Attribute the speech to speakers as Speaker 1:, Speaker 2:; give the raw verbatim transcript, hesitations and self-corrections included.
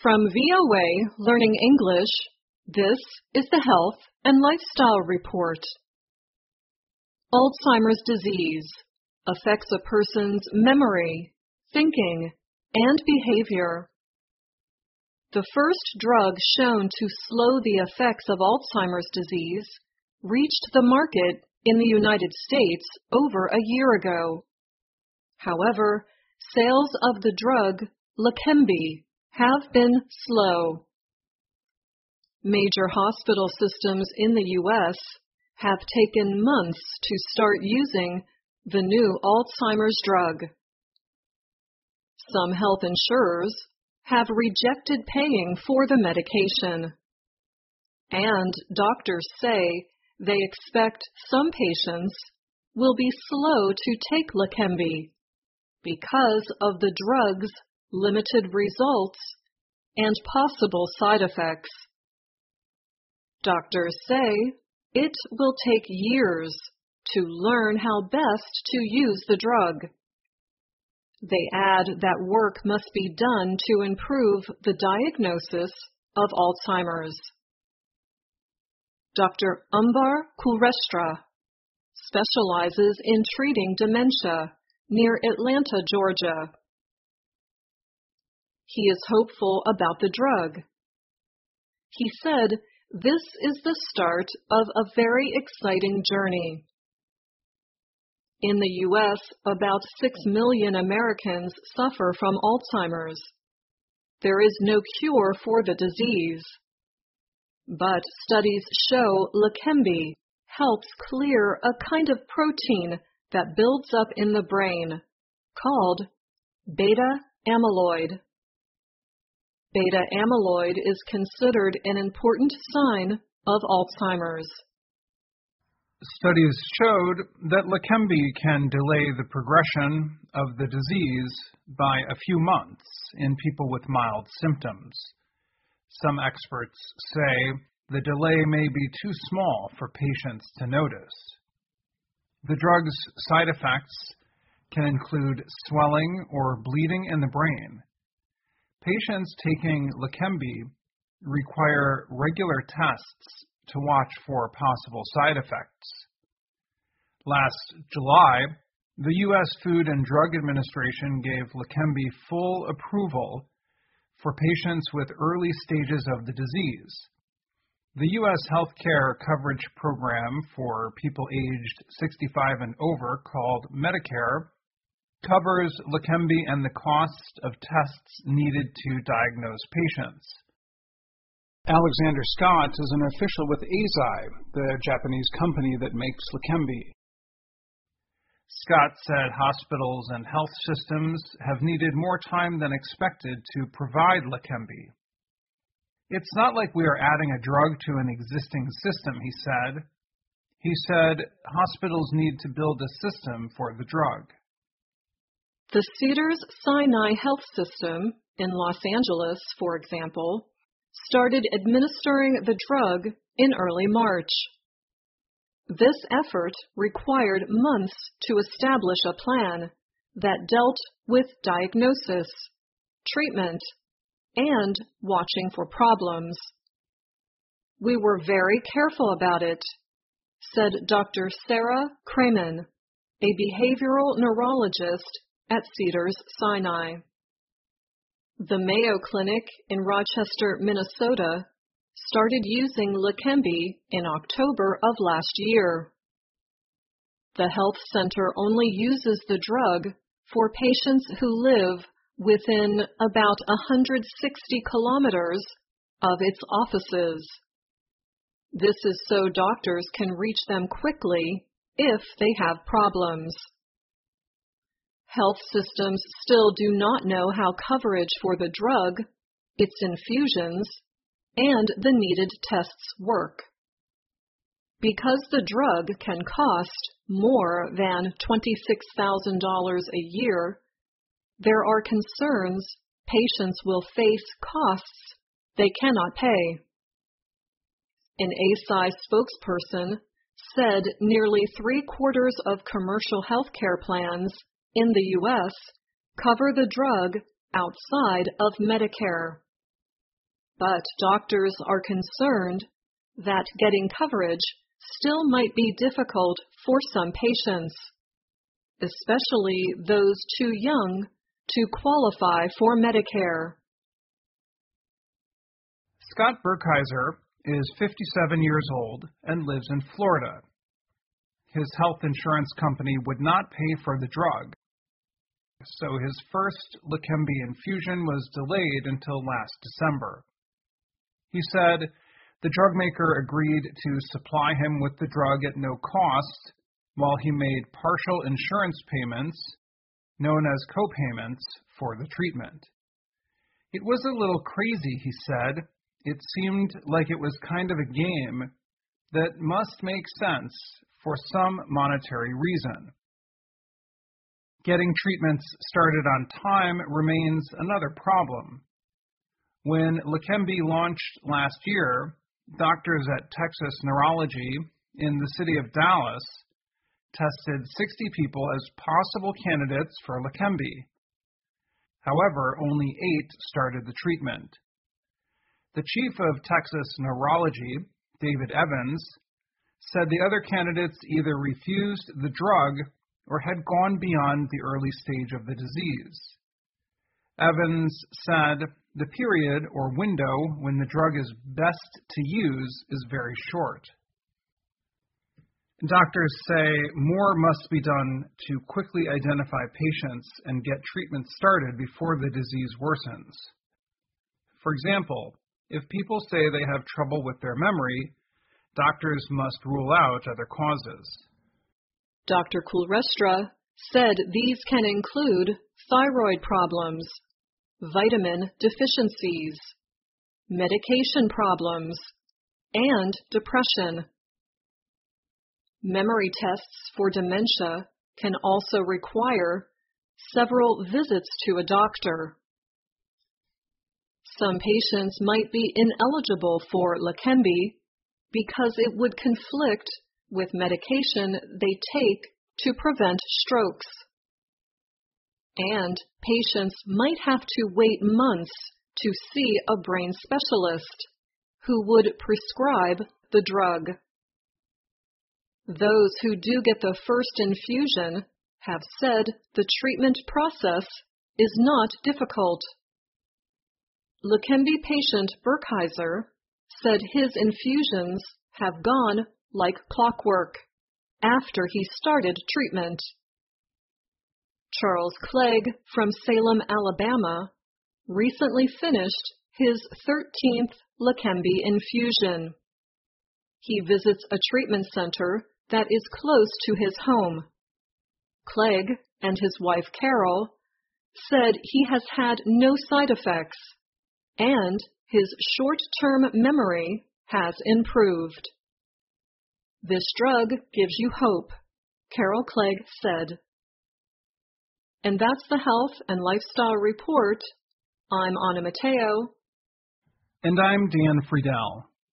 Speaker 1: From V O A Learning English, this is the Health and Lifestyle Report. Alzheimer's disease affects a person's memory, thinking, and behavior. The first drug shown to slow the effects of Alzheimer's disease reached the market in the United States over a year ago. However, sales of the drug Leqembi have been slow. Major hospital systems in the U S have taken months to start using the new Alzheimer's drug. Some health insurers have rejected paying for the medication, and doctors say they expect some patients will be slow to take Leqembi because of the drug's limited results and possible side effects. Doctors say it will take years to learn how best to use the drug. They add that work must be done to improve the diagnosis of Alzheimer's. Doctor Umbar Kulrestra specializes in treating dementia near Atlanta, Georgia. He is hopeful about the drug. He said, "This is the start of a very exciting journey." In the U S, about six million Americans suffer from Alzheimer's. There is no cure for the disease. But studies show Leqembi helps clear a kind of protein that builds up in the brain, called beta amyloid. Beta amyloid is considered an important sign of Alzheimer's.
Speaker 2: Studies showed that Leqembi can delay the progression of the disease by a few months in people with mild symptoms. Some experts say the delay may be too small for patients to notice. The drug's side effects can include swelling or bleeding in the brain. Patients taking Leqembi require regular tests to watch for possible side effects. Last July, the U S Food and Drug Administration gave Leqembi full approval for patients with early stages of the disease. The U S Healthcare Coverage Program for people aged sixty-five and over, called Medicare, covers Leqembi and the cost of tests needed to diagnose patients. Alexander Scott is an official with Eisai, the Japanese company that makes Leqembi. Scott said hospitals and health systems have needed more time than expected to provide Leqembi. It's not like we are adding a drug to an existing system, he said. He said hospitals need to build a system for the drug.
Speaker 1: The Cedars-Sinai Health System in Los Angeles, for example, started administering the drug in early March. This effort required months to establish a plan that dealt with diagnosis, treatment, and watching for problems. "We were very careful about it," said Doctor Sarah Kramen, a behavioral neurologist at Cedars-Sinai. The Mayo Clinic in Rochester, Minnesota, started using Leqembi in October of last year. The health center only uses the drug for patients who live within about one hundred sixty kilometers of its offices. This is so doctors can reach them quickly if they have problems. Health systems still do not know how coverage for the drug, its infusions, and the needed tests work. Because the drug can cost more than twenty-six thousand dollars a year, there are concerns patients will face costs they cannot pay. An Eisai spokesperson said nearly three-quarters of commercial healthcare plans in the U S cover the drug outside of Medicare. but doctors are concerned that getting coverage still might be difficult for some patients, especially those too young to qualify for Medicare.
Speaker 2: Scott Burkheiser is fifty-seven years old and lives in Florida. His health insurance company would not pay for the drug, so his first Leqembi infusion was delayed until last December. He said the drug maker agreed to supply him with the drug at no cost while he made partial insurance payments, known as copayments, for the treatment. It was a little crazy, he said. It seemed like it was kind of a game that must make sense for some monetary reason. Getting treatments started on time remains another problem. When Leqembi launched last year, doctors at Texas Neurology in the city of Dallas tested sixty people as possible candidates for Leqembi. However, only eight started the treatment. The chief of Texas Neurology, David Evans, said the other candidates either refused the drug or had gone beyond the early stage of the disease. Evans said the period or window when the drug is best to use is very short. Doctors say more must be done to quickly identify patients and get treatment started before the disease worsens. For example, if people say they have trouble with their memory, doctors must rule out other causes.
Speaker 1: Doctor Kulrestra said these can include thyroid problems, vitamin deficiencies, medication problems, and depression. Memory tests for dementia can also require several visits to a doctor. Some patients might be ineligible for Leqembi because it would conflict with medication they take to prevent strokes. And patients might have to wait months to see a brain specialist who would prescribe the drug. Those who do get the first infusion have said the treatment process is not difficult. Leqembi patient Burkheiser said his infusions have gone like clockwork after he started treatment. Charles Clegg from Salem, Alabama, recently finished his thirteenth Leqembi infusion. He visits a treatment center that is close to his home. Clegg and his wife Carol said he has had no side effects, and his short-term memory has improved. This drug gives you hope, Carol Clegg said. And that's the Health and Lifestyle Report. I'm Anna Matteo.
Speaker 2: And I'm Dan Friedel.